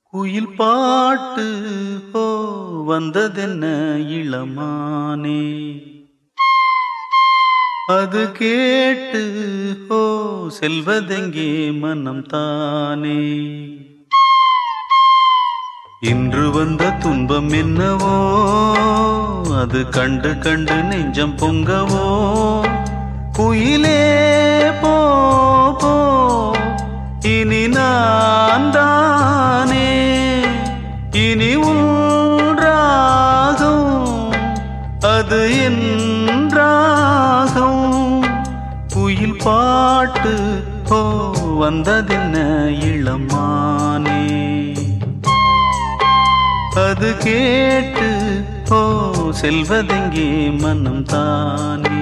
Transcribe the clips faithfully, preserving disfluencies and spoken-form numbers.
குயில் பாட்டு ஹோ வந்ததென்ன இளமானே, அது கேட்டு ஹோ செல்வதெங்கே மனம் தானே. இன்று வந்த துன்பம் என்னவோ, அது கண்டு கண்டு நெஞ்சம் பொங்கவோ. குயிலே போ போ இனி நான் தானே, இனி உன் ராகம் அது என் ராகம். குயில் பாட்டு போ வந்ததென்ன இளமானே, அது கேட்டு போ செல்வதெங்கே மனம் தானே.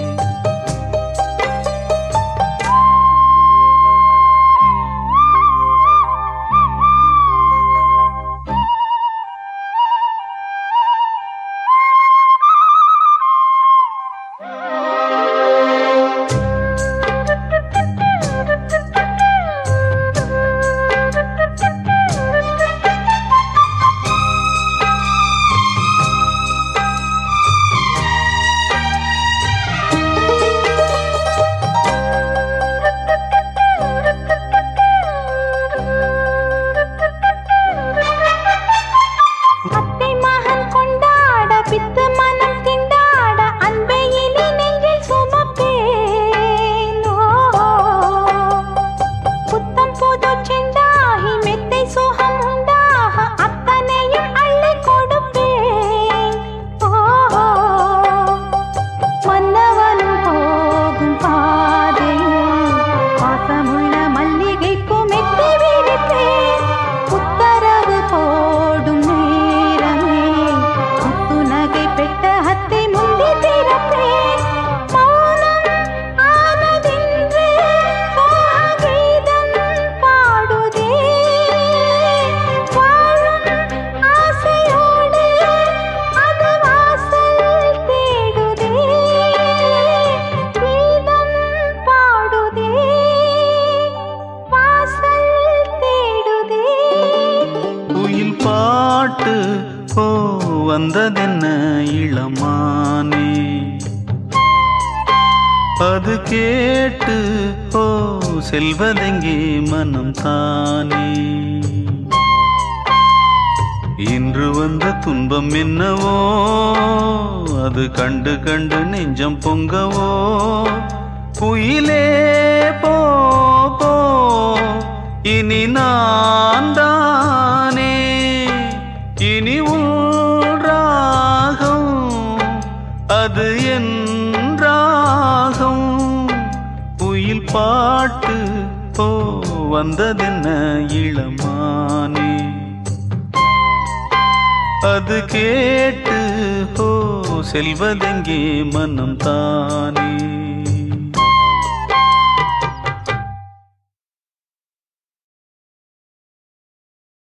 பாட்டு போ வந்ததென்ன இளமானே, அது கேட்டு போ செல்வதெங்கே மனம் தானே. இன்று வந்த துன்பம் என்னவோ, அது கண்டு கண்டு நெஞ்சம் பொங்கவோ. குயிலே போ போ இனி நான் தானே, இனி உன் ராகம் அது என் ராகம். குயில் பாட்டு போ வந்ததென்ன இளமானே, அது கேட்டு போ செல்வதெங்கே மனம் தான்.